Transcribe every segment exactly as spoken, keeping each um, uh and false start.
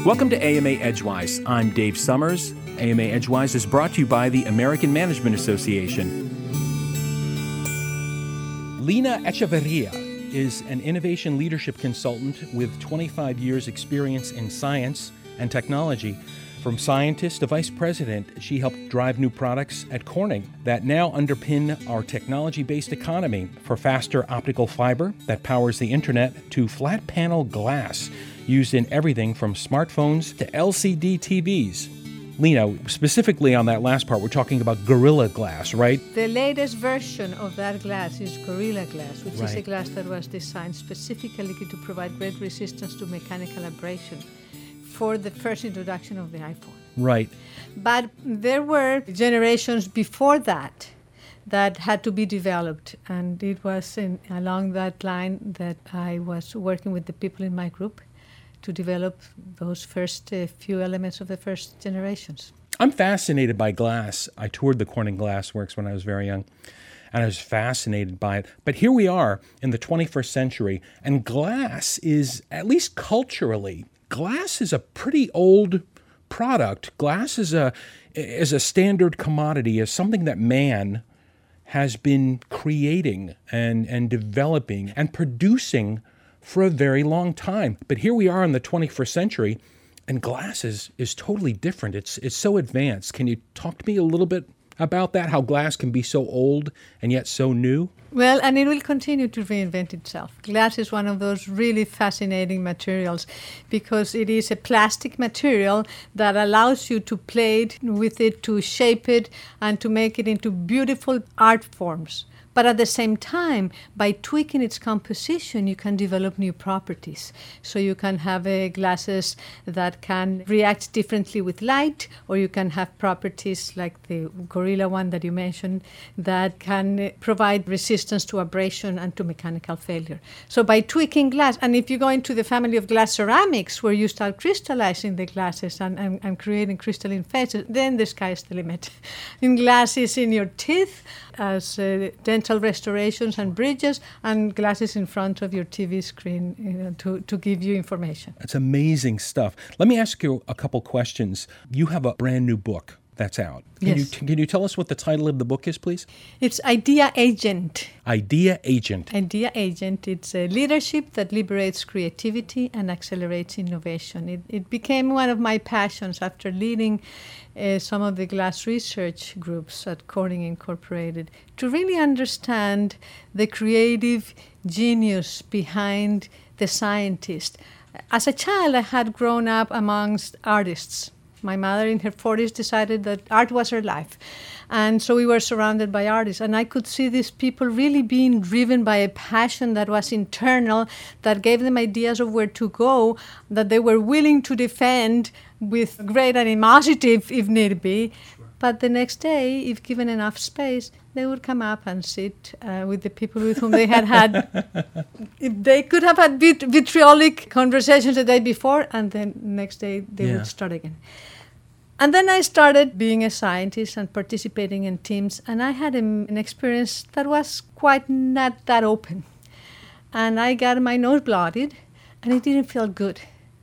Welcome to A M A Edgewise. I'm Dave Summers. A M A Edgewise is brought to you by the American Management Association. Lina Echeverria is an innovation leadership consultant with twenty-five years experience in science and technology. From scientist to vice president, she helped drive new products at Corning that now underpin our technology-based economy, for faster optical fiber that powers the internet to flat panel glass used in everything from smartphones to L C D T Vs. Lina, specifically on that last part, we're talking about Gorilla Glass, right? The latest version of that glass is Gorilla Glass, which right. is a glass that was designed specifically to provide great resistance to mechanical abrasion for the first introduction of the iPhone. Right. But there were generations before that that had to be developed, and it was in, along that line that I was working with the people in my group to develop those first uh, few elements of the first generations. I'm fascinated by glass. I toured the Corning Glass Works when I was very young, and I was fascinated by it. But here we are in the twenty-first century, and glass is, at least culturally, glass is a pretty old product. Glass is a is a standard commodity, is something that man has been creating and, and developing and producing for a very long time. But here we are in the twenty-first century, and glass is, is totally different. It's it's so advanced. Can you talk to me a little bit about that, how glass can be so old and yet so new? Well, and it will continue to reinvent itself. Glass is one of those really fascinating materials because it is a plastic material that allows you to play with it, to shape it, and to make it into beautiful art forms. But at the same time, by tweaking its composition, you can develop new properties. So you can have uh, glasses that can react differently with light, or you can have properties like the Gorilla one that you mentioned that can uh, provide resistance to abrasion and to mechanical failure. So by tweaking glass, and if you go into the family of glass ceramics, where you start crystallizing the glasses and, and, and creating crystalline faces, then the sky's the limit. In glasses in your teeth, as uh, dental restorations and bridges, and glasses in front of your T V screen, you know, to, to give you information. That's amazing stuff. Let me ask you a couple questions. You have a brand new book that's out. Can, yes. you, can you tell us what the title of the book is, please? It's Idea Agent. Idea Agent. Idea Agent. It's a leadership that liberates creativity and accelerates innovation. It, it became one of my passions after leading uh, some of the glass research groups at Corning Incorporated to really understand the creative genius behind the scientist. As a child, I had grown up amongst artists. My mother in her forties decided that art was her life. And so we were surrounded by artists. And I could see these people really being driven by a passion that was internal, that gave them ideas of where to go, that they were willing to defend with great animosity if, if need be. Sure. But the next day, if given enough space, they would come up and sit uh, with the people with whom they had had, if they could have had vit- vitriolic conversations the day before, and then next day they yeah. would start again. And then I started being a scientist and participating in teams, and I had a, an experience that was quite not that open. And I got my nose blooded, and it didn't feel good.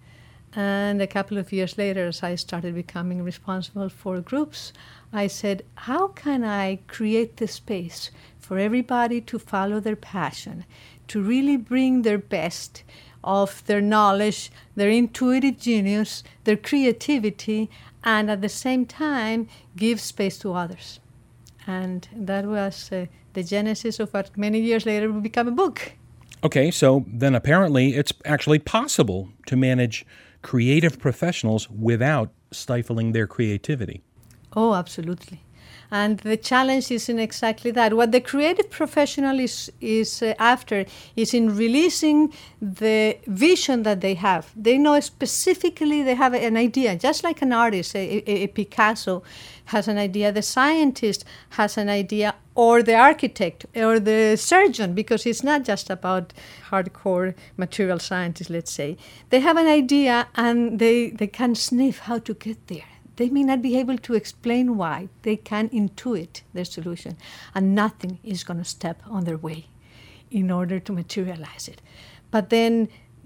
And a couple of years later, as I started becoming responsible for groups, I said, how can I create the space for everybody to follow their passion, to really bring their best of their knowledge, their intuitive genius, their creativity, and at the same time give space to others. And that was uh, the genesis of what many years later will become a book. Okay, so then apparently it's actually possible to manage creative professionals without stifling their creativity. Oh, absolutely. And the challenge is in exactly that. What the creative professional is, is uh, after is in releasing the vision that they have. They know specifically they have an idea, just like an artist, a, a, a Picasso has an idea, the scientist has an idea, or the architect, or the surgeon, because it's not just about hardcore material scientists, let's say. They have an idea and they, they can sniff how to get there. They may not be able to explain why. They can intuit their solution, and nothing is going to step on their way in order to materialize it. But then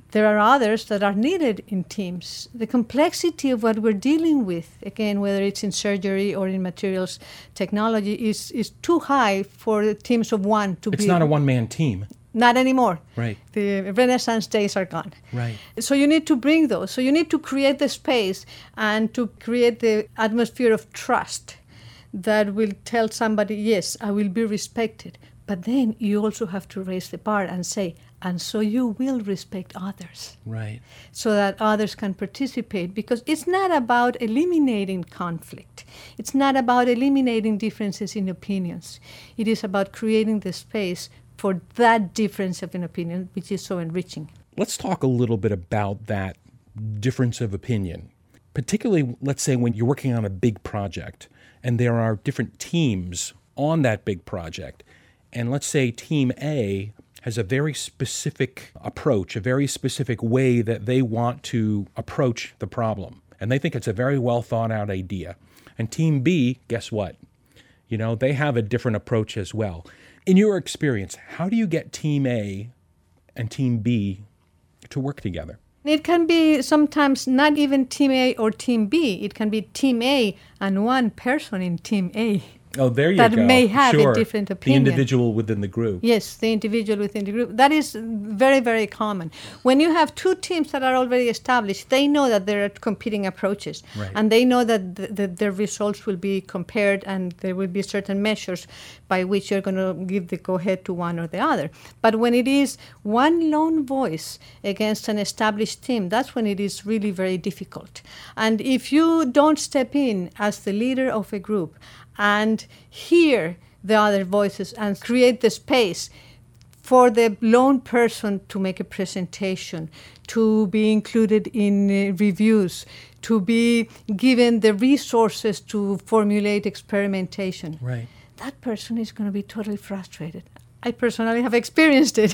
There are others that are needed in teams. The complexity of what we're dealing with, again, whether it's in surgery or in materials technology, is, is too high for teams of one to it's be. It's not a one-man team. Not anymore. Right. The Renaissance days are gone. Right. So you need to bring those. So you need to create the space and to create the atmosphere of trust that will tell somebody, yes, I will be respected. But then you also have to raise the bar and say, and so you will respect others. Right. So that others can participate, because it's not about eliminating conflict. It's not about eliminating differences in opinions. It is about creating the space for that difference of an opinion, which is so enriching. Let's talk a little bit about that difference of opinion, particularly, let's say, when you're working on a big project and there are different teams on that big project. And let's say Team A has a very specific approach, a very specific way that they want to approach the problem. And they think it's a very well thought out idea. And Team B, guess what? You know, they have a different approach as well. In your experience, how do you get Team A and Team B to work together? It can be sometimes not even Team A or Team B. It can be Team A and one person in Team A. Oh, there you that go. That may have sure. a different opinion. The individual within the group. Yes, the individual within the group. That is very, very common. When you have two teams that are already established, they know that there are competing approaches. Right. And they know that the, the, their results will be compared, and there will be certain measures by which you're going to give the go-ahead to one or the other. But when it is one lone voice against an established team, that's when it is really very difficult. And if you don't step in as the leader of a group and hear the other voices and create the space for the lone person to make a presentation, to be included in uh, reviews, to be given the resources to formulate experimentation, right. that person is going to be totally frustrated. I personally have experienced it.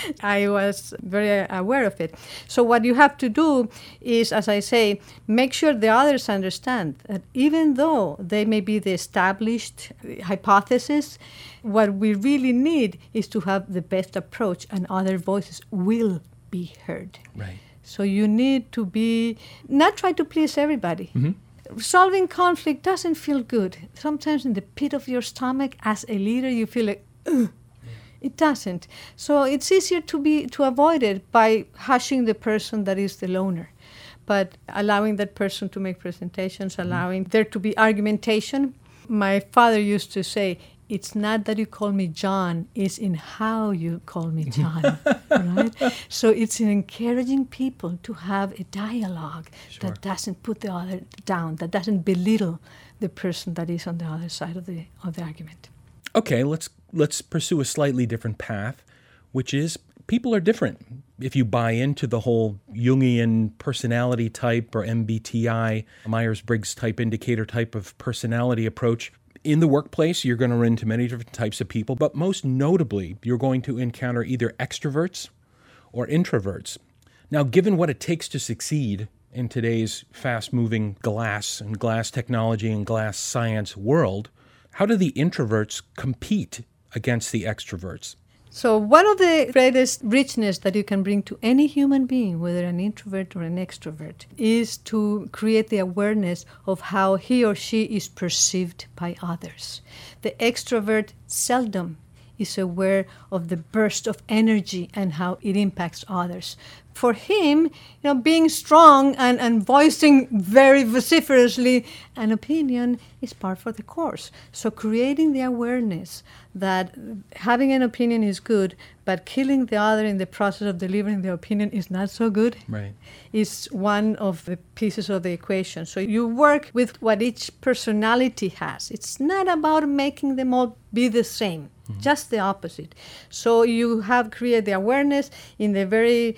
I was very aware of it. So what you have to do is, as I say, make sure the others understand that even though they may be the established hypothesis, what we really need is to have the best approach, and other voices will be heard. Right. So you need to be, not try to please everybody. Mm-hmm. Solving conflict doesn't feel good. Sometimes in the pit of your stomach, as a leader, you feel like, ugh. It doesn't. So it's easier to be to avoid it by hushing the person that is the loner, but allowing that person to make presentations, mm-hmm. allowing there to be argumentation. My father used to say, it's not that you call me John, it's in how you call me John, right? So it's in encouraging people to have a dialogue sure. that doesn't put the other down, that doesn't belittle the person that is on the other side of the of the argument. Okay, let's let's pursue a slightly different path, which is people are different. If you buy into the whole Jungian personality type or M B T I, Myers-Briggs type indicator type of personality approach, in the workplace, you're going to run into many different types of people, but most notably, you're going to encounter either extroverts or introverts. Now, given what it takes to succeed in today's fast-moving glass and glass technology and glass science world, how do the introverts compete against the extroverts? So one of the greatest richness that you can bring to any human being, whether an introvert or an extrovert, is to create the awareness of how he or she is perceived by others. The extrovert seldom is aware of the burst of energy and how it impacts others. For him, you know, being strong and, and voicing very vociferously an opinion is part of the course. So creating the awareness that having an opinion is good, but killing the other in the process of delivering the opinion is not so good, right. is one of the pieces of the equation. So you work with what each personality has. It's not about making them all be the same. Mm-hmm. Just the opposite. So you have created the awareness in the very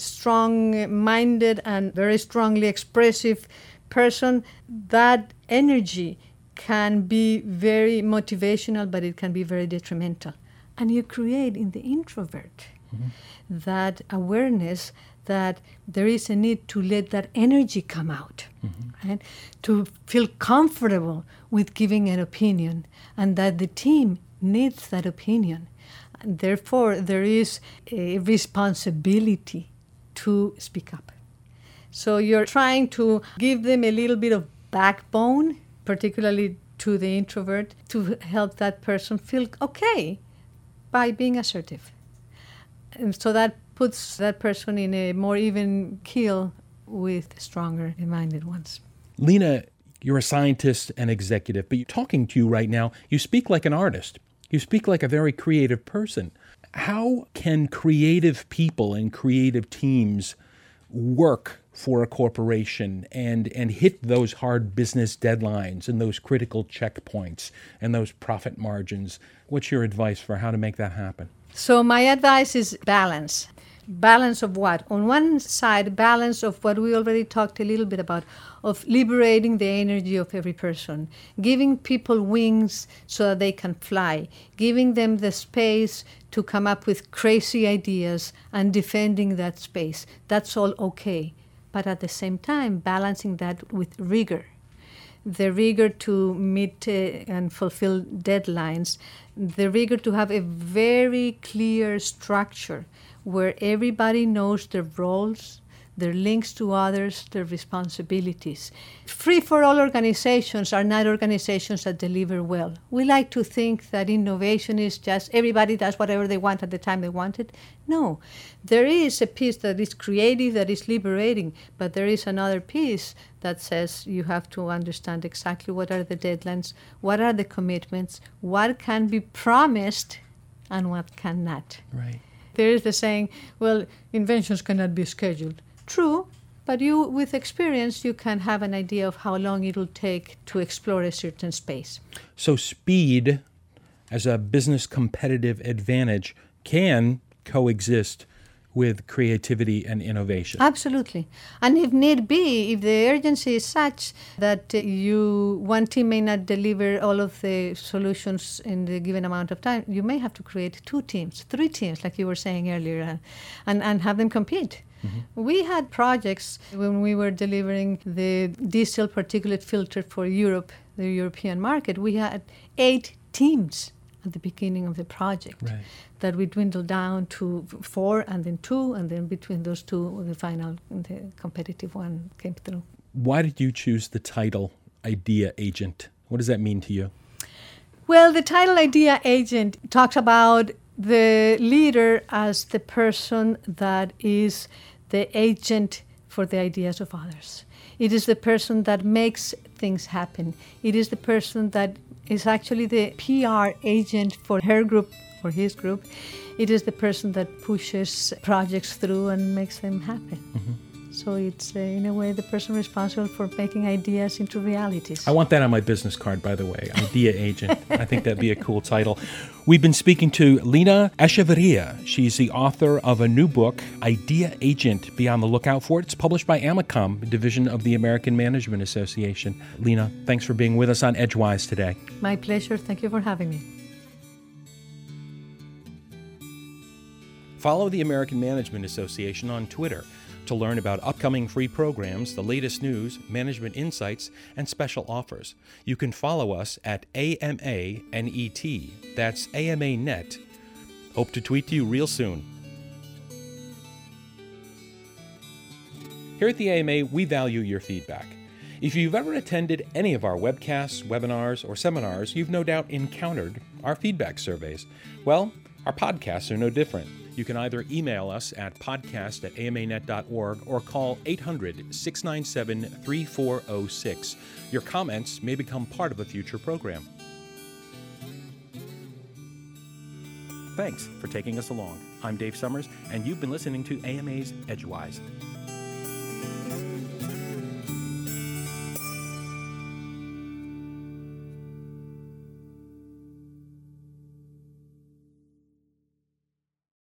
strong-minded and very strongly expressive person. That energy can be very motivational, but it can be very detrimental. And you create in the introvert mm-hmm. that awareness that there is a need to let that energy come out, mm-hmm. right? To feel comfortable with giving an opinion, and that the team needs that opinion. And therefore, there is a responsibility to speak up. So you're trying to give them a little bit of backbone, particularly to the introvert, to help that person feel okay by being assertive. And so that puts that person in a more even keel with stronger-minded ones. Lena, you're a scientist and executive, but talking to you right now, you speak like an artist. You speak like a very creative person. How can creative people and creative teams work for a corporation and, and hit those hard business deadlines and those critical checkpoints and those profit margins? What's your advice for how to make that happen? So my advice is balance. Balance of what? On one side, balance of what we already talked a little bit about, of liberating the energy of every person, giving people wings so that they can fly, giving them the space to come up with crazy ideas and defending that space. That's all okay. But at the same time, balancing that with rigor. The rigor to meet uh, and fulfill deadlines, the rigor to have a very clear structure where everybody knows their roles, their links to others, their responsibilities. Free-for-all organizations are not organizations that deliver well. We like to think that innovation is just everybody does whatever they want at the time they want it. No, there is a piece that is creative, that is liberating, but there is another piece that says you have to understand exactly what are the deadlines, what are the commitments, what can be promised, and what cannot. Right. There is the saying, well, inventions cannot be scheduled. True, but you, with experience, you can have an idea of how long it will take to explore a certain space. So speed as a business competitive advantage can coexist with creativity and innovation. Absolutely. And if need be, if the urgency is such that you one team may not deliver all of the solutions in the given amount of time, you may have to create two teams, three teams, like you were saying earlier, and, and have them compete. Mm-hmm. We had projects when we were delivering the diesel particulate filter for Europe, the European market. We had eight teams at the beginning of the project, right, that we dwindled down to four and then two, and then between those two, the final, the competitive one came through. Why did you choose the title Idea Agent? What does that mean to you? Well, the title Idea Agent talks about the leader as the person that is the agent for the ideas of others. It is the person that makes things happen. It is the person that is actually the P R agent for her group, for his group. It is the person that pushes projects through and makes them happen. Mm-hmm. So it's, uh, in a way, the person responsible for making ideas into realities. I want that on my business card, by the way, Idea Agent. I think that'd be a cool title. We've been speaking to Lena Echeverria. She's the author of a new book, Idea Agent. Be on the lookout for it. It's published by AMACOM, a division of the American Management Association. Lena, thanks for being with us on Edgewise today. My pleasure. Thank you for having me. Follow the American Management Association on Twitter to learn about upcoming free programs, the latest news, management insights, and special offers. You can follow us at A M A N E T. That's A M A Net. Hope to tweet to you real soon. Here at the A M A, we value your feedback. If you've ever attended any of our webcasts, webinars, or seminars, you've no doubt encountered our feedback surveys. Well, our podcasts are no different. You can either email us at podcast at A M A net dot org or call eight hundred, six nine seven, three four zero six. Your comments may become part of a future program. Thanks for taking us along. I'm Dave Summers, and you've been listening to A M A's Edgewise.